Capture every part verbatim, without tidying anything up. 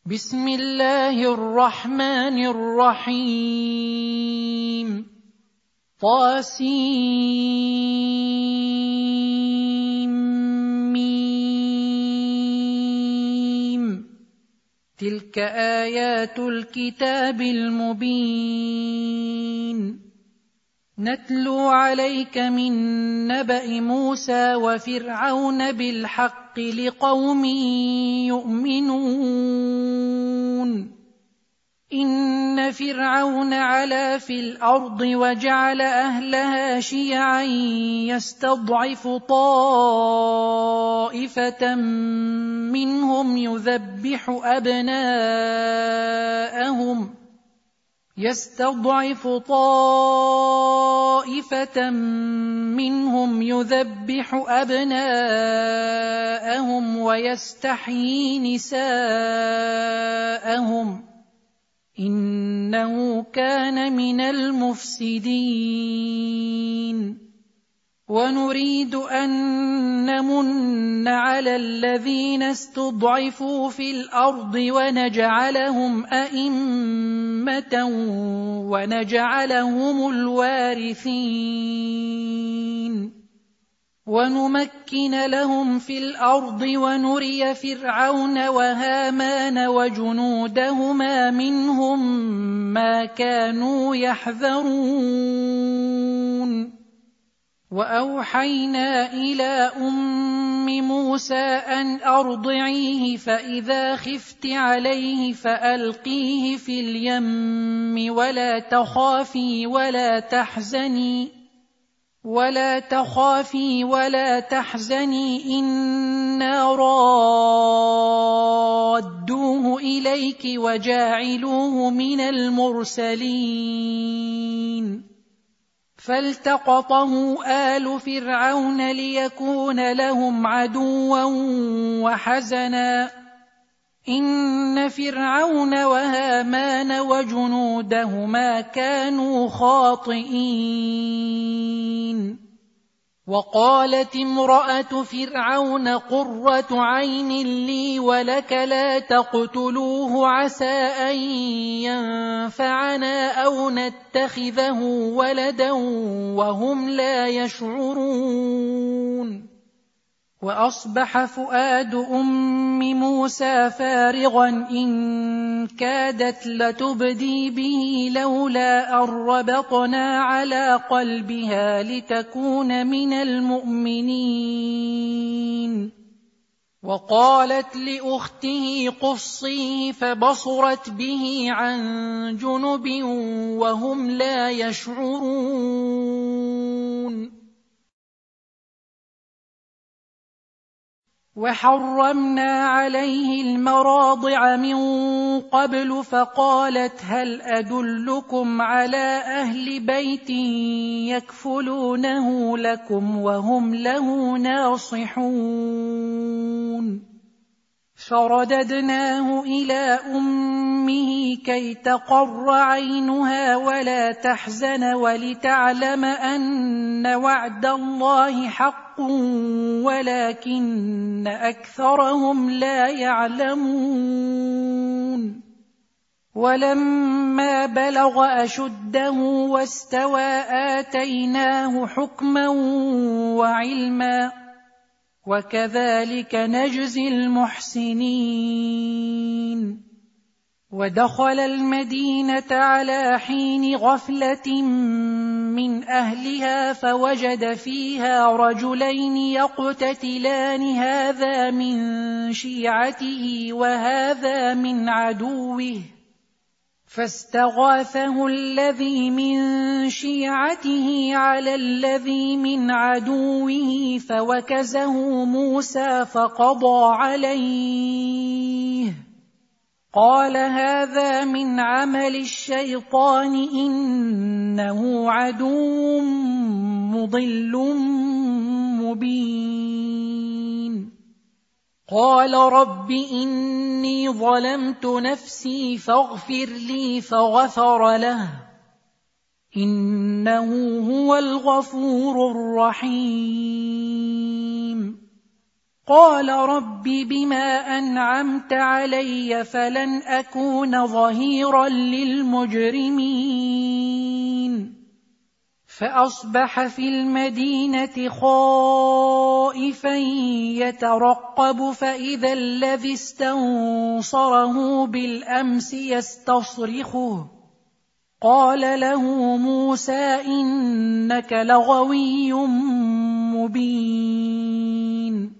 بسم الله الرحمن الرحيم طاسيم تلك آيات الكتاب المبين نتلو عليك من نبأ موسى وفرعون بالحق لقوم يؤمنون إن فرعون علا في الأرض وجعل أهلها شيعا يستضعف طائفة منهم يذبح أبناءهم يستضعف طائفة منهم يذبح أبناءهم ويستحيي نساءهم إنه كان من المفسدين ونريد أن نمن على الذين استضعفوا في الأرض ونجعلهم أئمة ونجعلهم الوارثين ونمكن لهم في الأرض ونري فرعون وهامان وجنودهما منهم ما كانوا يحذرون وأوحينا إلى أم موسى أن أرضعيه فإذا خفت عليه فألقيه في اليم ولا تخافي ولا تحزني ولا تخافي ولا تحزني إنا رادوه إليك وجاعلوه من المرسلين فالتقطه آل فرعون ليكون لهم عدوا وحزنا إن فرعون وهامان وجنودهما كانوا خاطئين وقالت امرأة فرعون قرة عين لي ولك لا تقتلوه عسى أن ينفعنا أو نتخذه ولدا وهم لا يشعرون وأصبح فؤاد أم موسى فارغا إن كادت لتبدي به لولا أن ربطنا على قلبها لتكون من المؤمنين وقالت لأخته قصيه فبصرت به عن جنب وهم لا يشعرون وحرمنا عليه المراضع من قبل فقالت هل أدلكم على أهل بيت يكفلونه لكم وهم له ناصحون فرددناه إلى أمه كي تقر عينها ولا تحزن ولتعلم أن وعد الله حق ولكن أكثرهم لا يعلمون ولما بلغ أشده واستوى آتيناه حكما وعلما وكذلك نجزي المحسنين ودخل المدينة على حين غفلة من أهلها فوجد فيها رجلين يقتتلان هذا من شيعته وهذا من عدوه فاستغاثه الذي من شيعته على الذي من عدوه فوكزه موسى فقضى عليه قال هذا من عمل الشيطان إنه عدو مضل مبين قال رب إني ظلمت نفسي فاغفر لي فغفر له إنه هو الغفور الرحيم قال رب بما أنعمت علي فلن أكون ظهيرا للمجرمين فأصبح في المدينة خائفا يترقب فإذا الذي استنصره بالأمس يستصرخه قال له موسى إنك لغوي مبين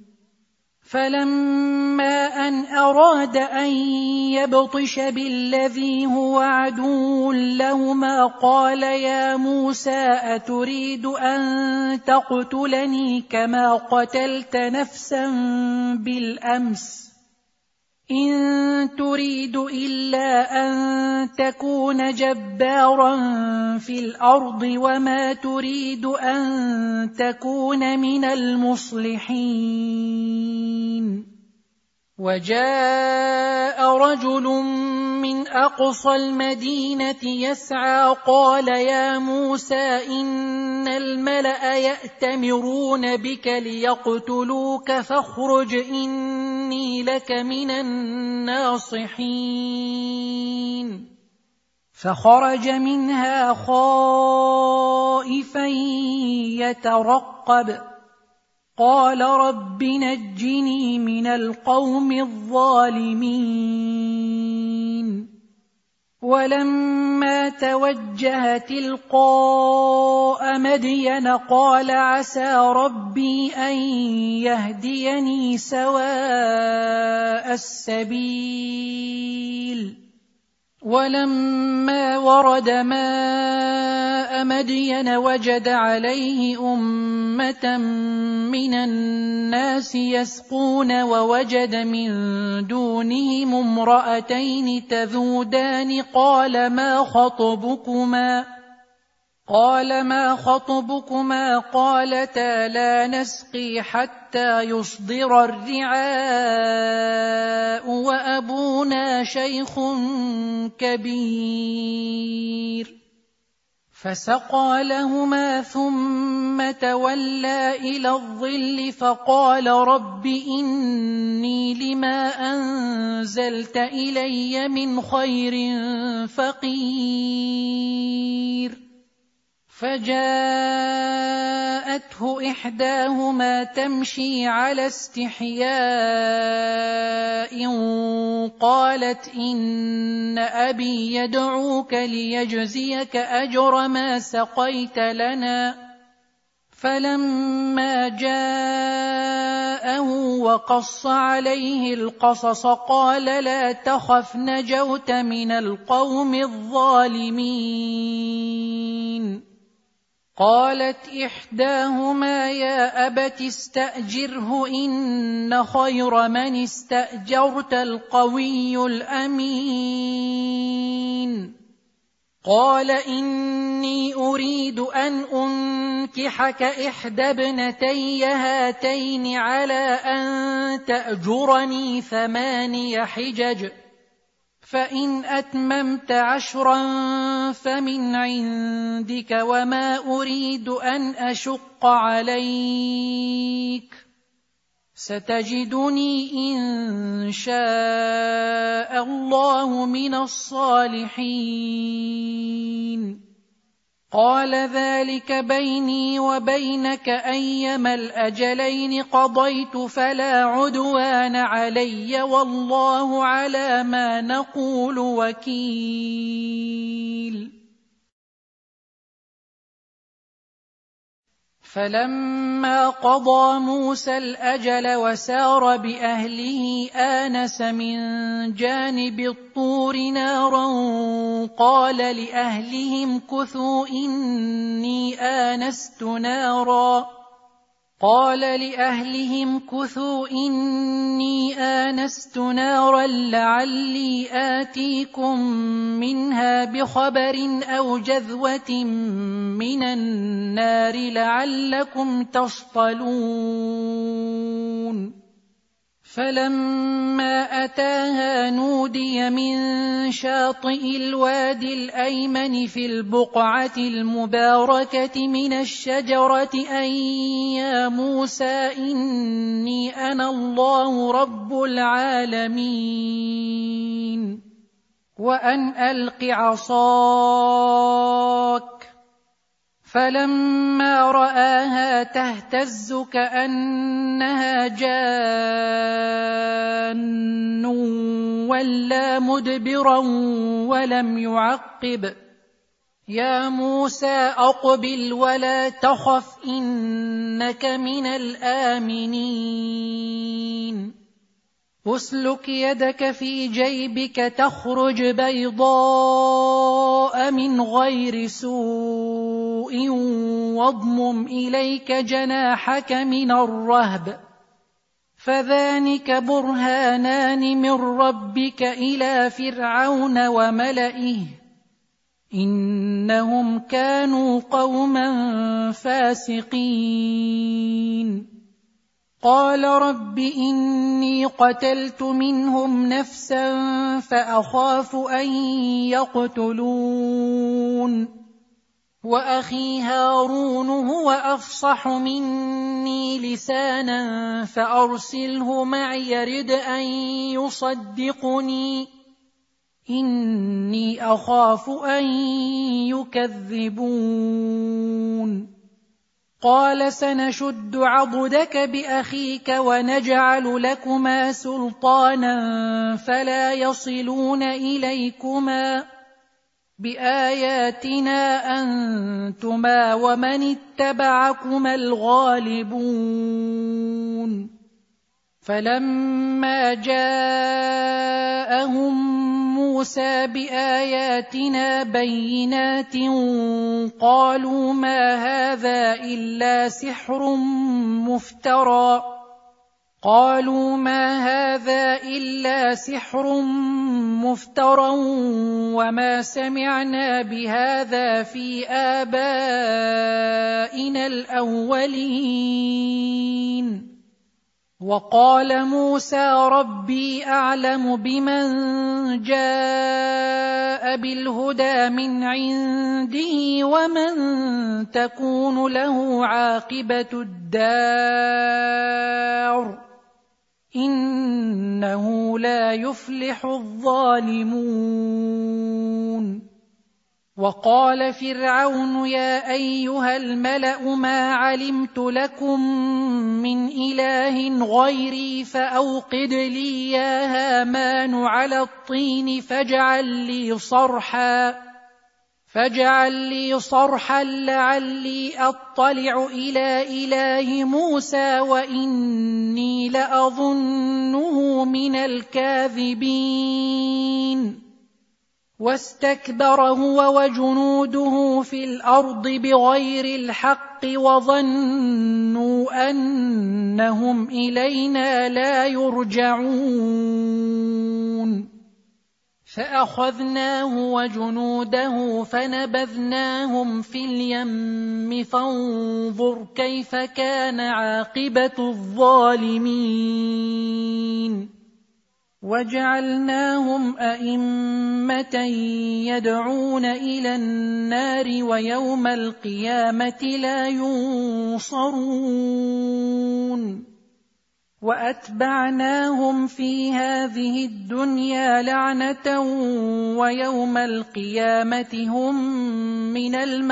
فلما أن أراد أن يبطش بالذي هو عدو لهما قال يا موسى أتريد أن تقتلني كما قتلت نفسا بالأمس إن تريد إلا أن تكون جبارا في الأرض وما تريد أن تكون من المصلحين وجاء رجل من أقصى المدينة يسعى قال يا موسى إن الملأ يأتمرون بك ليقتلوك فاخرج إني لك من الناصحين فخرج منها خائفا يترقب قال رب نجني من القوم الظالمين ولما توجه تلقاء مدين قال عسى ربي أن يهديني سواء السبيل ولما ورد ماء مدين وجد عليه أمة من الناس يسقون ووجد من دونهم امرأتين تذودان قال ما خطبكما قال ما خطبكما قالتا لا نسقي حتى يصدر الرعاء وأبونا شيخ كبير فسقى لهما ثم تولى إلى الظل فقال رب إني لما أنزلت إلي من خير فقير فجاءته إحداهما تمشي على استحياء قالت إن أبي يدعوك ليجزيك أجر ما سقيت لنا فلما جاءه وقص عليه القصص قال لا تخف نجوت من القوم الظالمين قالت إحداهما يا أبت استأجره إن خير من استأجرت القوي الأمين قال إني أريد أن أنكحك إحدى ابنتي هاتين على أن تأجرني ثماني حجج فإن أتممت عشرا فمن عندك وما أريد أن أشق عليك ستجدني إن شاء الله من الصالحين قال ذلك بيني وبينك أيما الأجلين قضيت فلا عدوان علي والله على ما نقول وكيل فلما قضى موسى الأجل وسار بأهله آنس من جانب الطور نارا قال لأهلهم كثوا إني آنست نارا قال لأهلهم كثوا إني آنست نارا لعلي آتيكم منها بخبر أو جذوة من النار لعلكم تصطلون فلما أتاها نودي من شاطئ الوادي الأيمن في البقعة المباركة من الشجرة أن يا موسى إني أنا الله رب العالمين وأن ألق عصاك. فلما رآها تهتز كأنها جان ولا مدبرا ولم يعقب. يا موسى أقبل ولا تخف إنك من الآمنين. اسلك يدك في جيبك تخرج بيضاء من غير سوء واضمم إليك جناحك من الرهب فذلك برهانان من ربك إلى فرعون وملئه إنهم كانوا قوما فاسقين. قال رب إني قتلت منهم نفسا فأخاف أن يقتلون وأخي هارون هو أفصح مني لسانا فأرسله معي يرد أن يصدقني إني أخاف أن يكذبون. قال سنشد عضدك بأخيك ونجعل لكما سلطانا فلا يصلون إليكما بآياتنا أنتما ومن اتبعكما الغالبون. فلما جاءهم موسى بآياتنا بينات قالوا ما هذا إلا سحر مفترى قالوا ما هذا إلا سحر مفترى وما سمعنا بهذا في آبائنا الأولين. وقال موسى ربي أعلم بمن جاء بالهدى من عنده ومن تكون له عاقبة الدار إنه لا يفلح الظالمون. وقال فرعون يا أيها الملأ ما علمت لكم من إله غيري فأوقد لي يا هامان على الطين فاجعل لي صرحا فاجعل لي صرحا لعلي أطلع إلى إله موسى وإني لأظنه من الكاذبين. واستكبر هو وجنوده في الأرض بغير الحق وظنوا أنهم إلينا لا يرجعون. فأخذناه وجنوده فنبذناهم في اليم فانظر كيف كان عاقبة الظالمين. وجعلناهم أئمة يدعون إلى النار ويوم القيامة لا ينصرون. وأتبعناهم في هذه الدنيا لعنة ويوم القيامة هم من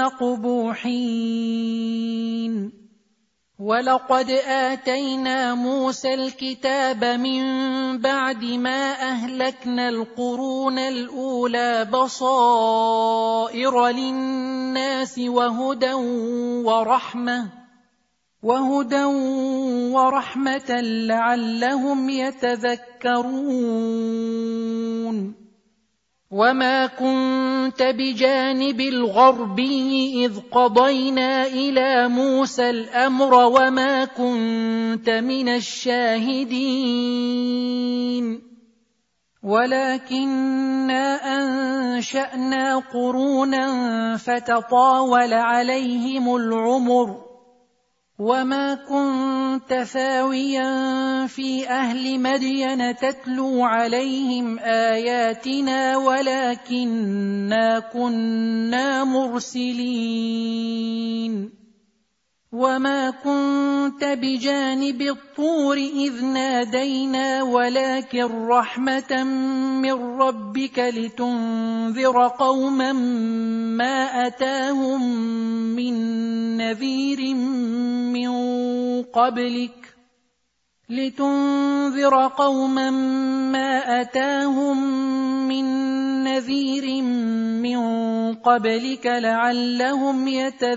المقبوحين. ولقد آتينا موسى الكتاب من بعد ما أهلكنا القرون الأولى بصائر للناس وهدى ورحمة وهدى ورحمة لعلهم يتذكرون. وما كنت بجانب الغربي إذ قضينا إلى موسى الأمر وما كنت من الشاهدين ولكننا أنشأنا قرونا فتطاول عليهم العمر وما كنت ثاويا في أهل مدين تتلو عليهم آياتنا ولكننا كنا مرسلين وما كنت بجانب الطور إذ نادينا ولكن رحمة من ربك لتنذر قوما ما أتاهم من نذير من قبلك لتنذر قوما ما أتاهم من نذير من قبلك لعلهم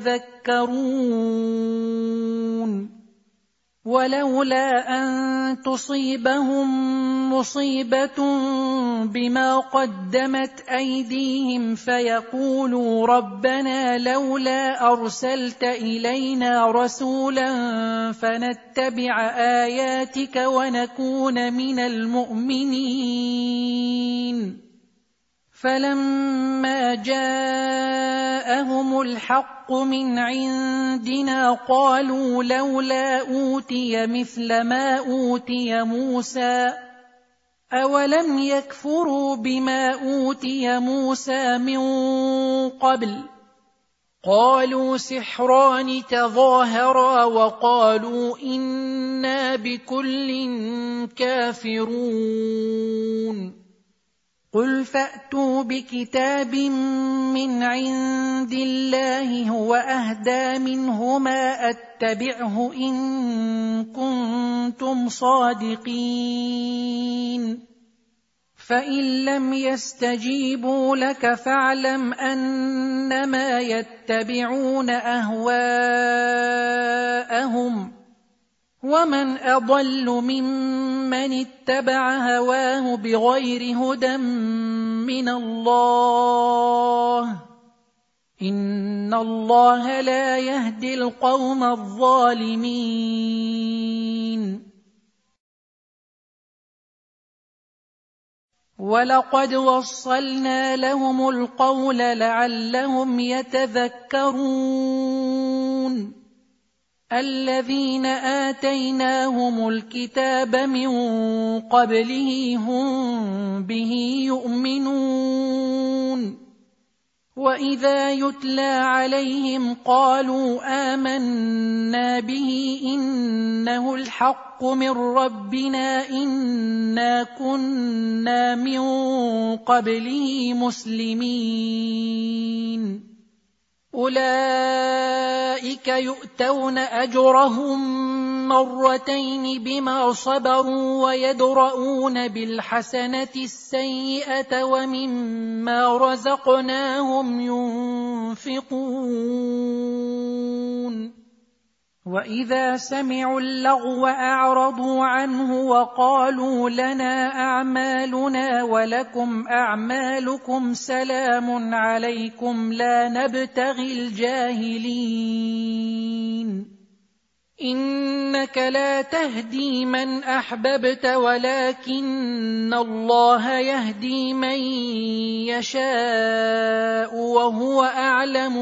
يتذكرون ولولا أن تصيبهم مصيبة بما قدمت أيديهم فيقولوا ربنا لولا أرسلت إلينا رسولا فنتبع آياتك ونكون من المؤمنين فلما جاءهم الحق من عندنا قالوا لولا أوتي مثل ما أوتي موسى أولم يكفروا بما أوتي موسى من قبل قالوا سحران تظاهرا وقالوا إنا بكل كافرون قل فأتوا بكتاب من عند الله هو أهدى منهما أتبعه إن كنتم صادقين فإن لم يستجيبوا لك فاعلم أنما يتبعون أهواءهم ومن أضل ممن اتبع هواه بغير هدى من الله إن الله لا يهدي القوم الظالمين ولقد وصلنا لهم القول لعلهم يتذكرون الذين آتيناهم الكتاب من قبله هم به يؤمنون وإذا يتلى عليهم قالوا آمنا به إنه الحق من ربنا إنا كنا من قبله مسلمين أولئك يؤتون أجرهم مرتين بما صبروا ويدرؤون بالحسنة السيئة ومما رزقناهم ينفقون وإذا سمعوا اللغو أعرضوا عنه وقالوا لنا أعمالنا ولكم أعمالكم سلام عليكم لا نبتغي الجاهلين إنك لا تهدي من أحببت ولكن الله يهدي من يشاء وهو أعلم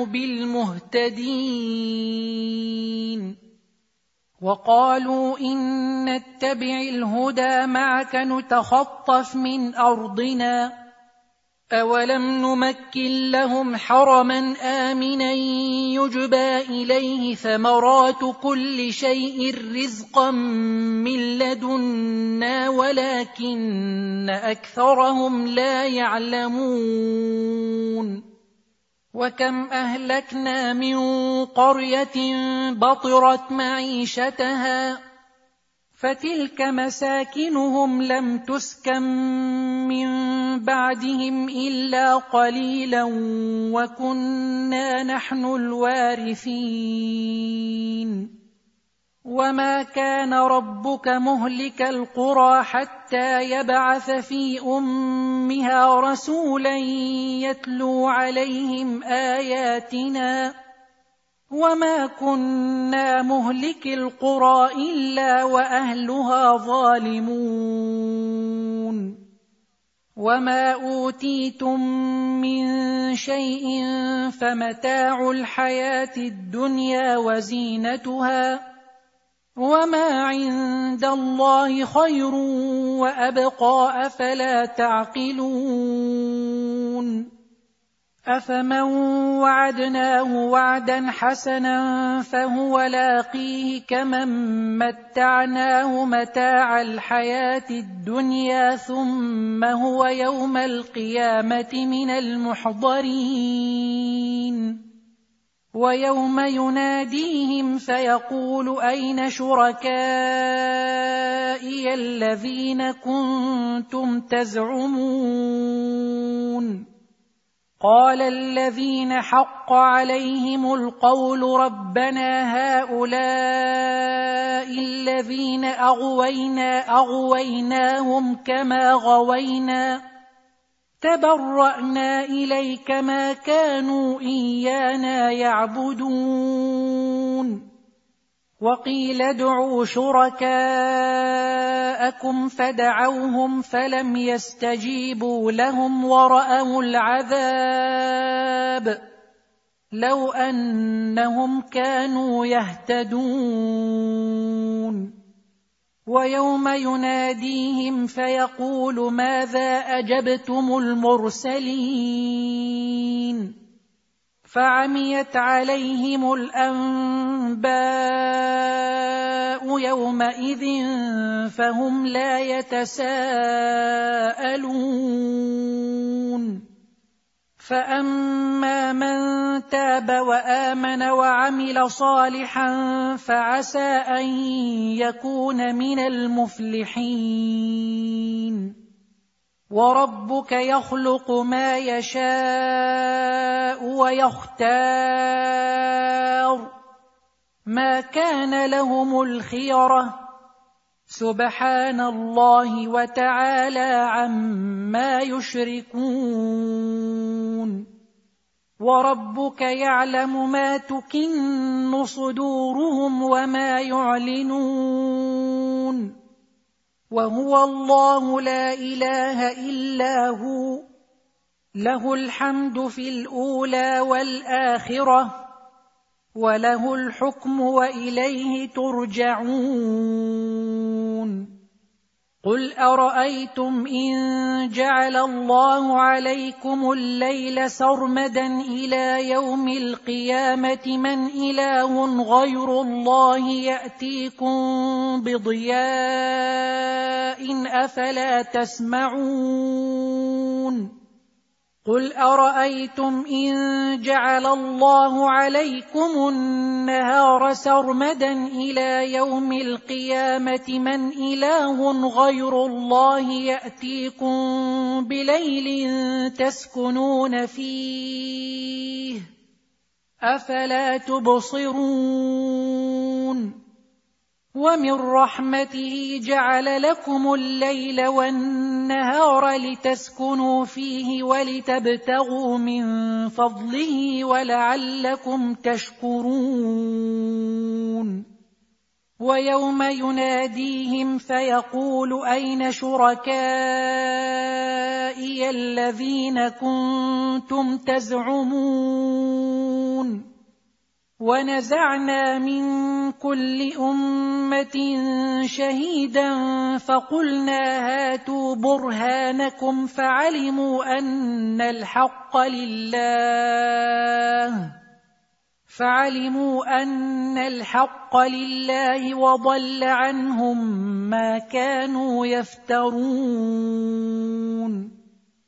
بالمهتدين وقالوا إن نتبع الهدى معك نتخطف من أرضنا أولم نمكن لهم حرما آمنا يجبى إليه ثمرات كل شيء رزقا من لدنا ولكن أكثرهم لا يعلمون وكم أهلكنا من قرية بطرت معيشتها فتلك مساكنهم لم تسكن من بعدهم إلا قليلا وكنا نحن الوارثين وما كان ربك مهلك القرى حتى يبعث في أمها رسولا يتلو عليهم آياتنا وما كنا مهلك القرى إلا وأهلها ظالمون وما أوتيتم من شيء فمتاع الحياة الدنيا وزينتها وما عند الله خير وأبقى أفلا تعقلون أفمن وعدناه وعدا حسنا فهو لاقيه كمن متعناه متاع الحياة الدنيا ثم هو يوم القيامة من المحضرين ويوم يناديهم فيقول أين شركائي الذين كنتم تزعمون قال الذين حق عليهم القول ربنا هؤلاء الذين أغوينا أغويناهم كما غوينا تبرأنا إليك ما كانوا إيانا يعبدون وقيل ادعوا شركاءكم فدعوهم فلم يستجيبوا لهم ورأوا العذاب لو أنهم كانوا يهتدون ويوم يناديهم فيقول ماذا أجبتم المرسلين فعميت عليهم الأنباء يومئذ فهم لا يتساءلون فأما من تاب وآمن وعمل صالحا فعسى أن يكون من المفلحين وربك يخلق ما يشاء ويختار ما كان لهم الخيرة سبحان الله وتعالى عما يشركون وربك يعلم ما تكن صدورهم وما يعلنون وهو الله لا إله إلا هو له الحمد في الأولى والآخرة وله الحكم وإليه ترجعون قل أرأيتم إن جعل الله عليكم الليل سرمدا إلى يوم القيامة من إله غير الله يأتيكم بضياء أفلا تسمعون قل أرأيتم إن جعل الله عليكم النهار سرمدا إلى يوم القيامة من إله غير الله يأتيكم بليل تسكنون فيه أفلا تبصرون ومن رحمته جعل لكم الليل والنهار لتسكنوا فيه ولتبتغوا من فضله ولعلكم تشكرون ويوم يناديهم فيقول أين شركائي الذين كنتم تزعمون ونزعنا من كل أمة شهيدا فقلنا هاتوا برهانكم فعلموا أن الحق لله فعلموا أن الحق لله وضل عنهم ما كانوا يفترون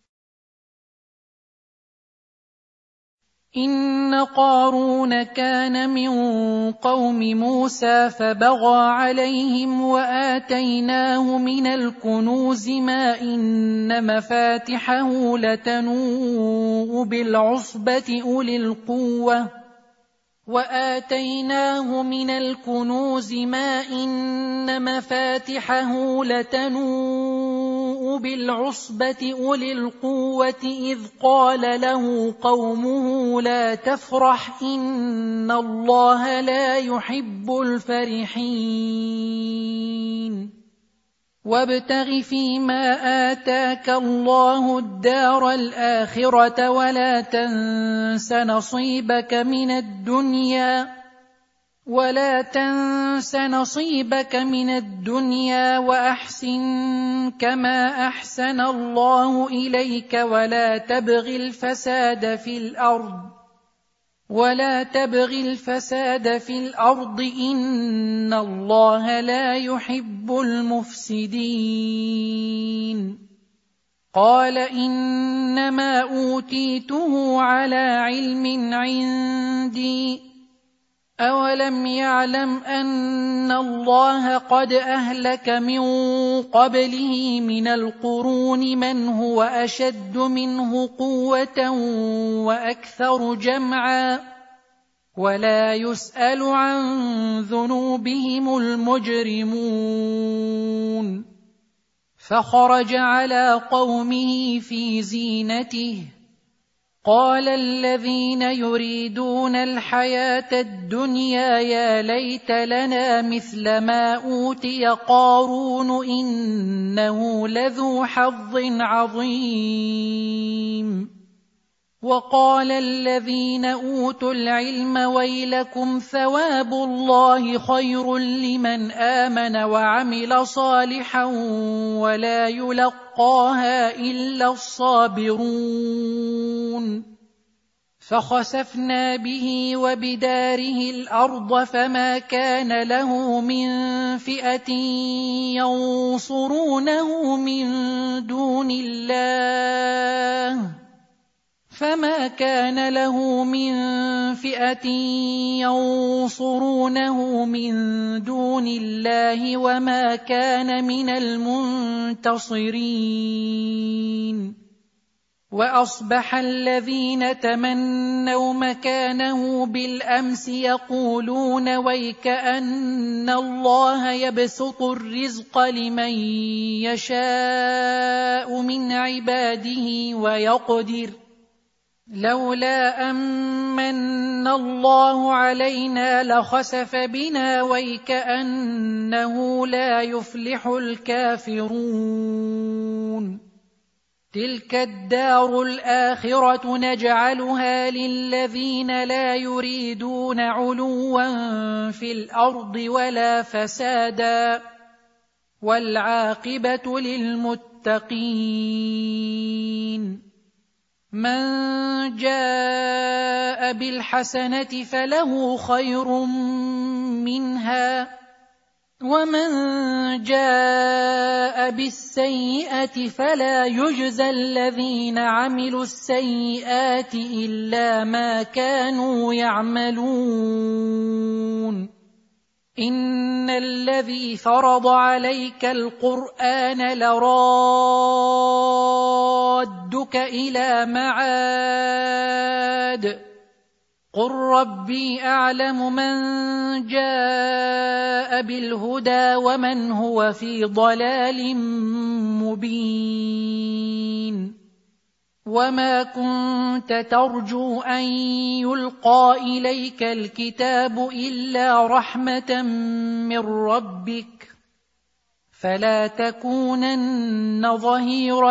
إن قارون كان من قوم موسى فبغى عليهم وآتيناه من الكنوز ما إن مفاتحه لتنوء بالعصبة أولي القوة وآتيناه من الكنوز ما إن مفاتحه لتنوء بالعصبة أولي القوة إذ قال له قومه لا تفرح إن الله لا يحب الفرحين وابتغ فيما آتاك الله الدار الآخرة ولا تنس نصيبك من الدنيا ولا تنس نصيبك من الدنيا وأحسن كما أحسن الله إليك ولا تبغ الفساد في الأرض ولا تبغ الفساد في الأرض إن الله لا يحب المفسدين. قال إنما أوتيته على علم عندي أولم يعلم أن الله قد أهلك من قبله من القرون من هو أشد منه قوة وأكثر جمعا ولا يسأل عن ذنوبهم المجرمون. فخرج على قومه في زينته قال الذين يريدون الحياة الدنيا يا ليت لنا مثل ما أوتي قارون إنه لذو حظ عظيم. وقال الذين أوتوا العلم ويلكم ثواب الله خير لمن آمن وعمل صالحا ولا يلقاها إلا الصابرون. فخسفنا به وبداره الأرض فما كان له من فئة ينصرونه من دون الله فما كان له من فئة ينصرونه من دون الله وما كان من المنتصرين. وأصبح الذين تمنوا مكانه بالأمس يقولون ويكأن الله يبسط الرزق لمن يشاء من عباده ويقدر لولا أمن الله علينا لخسف بنا ويكأنه لا يفلح الكافرون. تلك الدار الآخرة نجعلها للذين لا يريدون علوا في الأرض ولا فسادا والعاقبة للمتقين. من جاء بالحسنة فله خير منها ومن جاء بالسيئة فلا يجزى الذين عملوا السيئات إلا ما كانوا يعملون. إن الذي فرض عليك القرآن لرادك إلى معاد قل ربي أعلم من جاء بالهدى ومن هو في ضلال مبين. وما كنت ترجو أن يلقى إليك الكتاب إلا رحمة من ربك فلا تكونن ظهيرا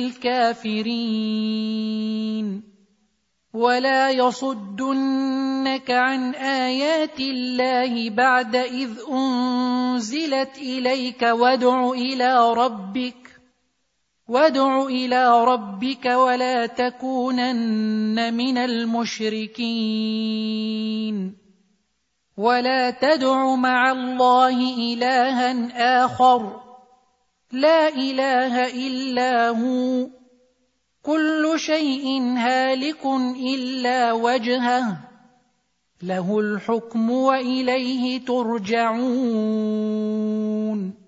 للكافرين. ولا يصدنك عن آيات الله بعد إذ أنزلت إليك وادع إلى ربك وادع إلى ربك ولا تكونن من المشركين. ولا تدع مع الله إلها آخر لا إله إلا هو كل شيء هالك إلا وجهه له الحكم وإليه ترجعون.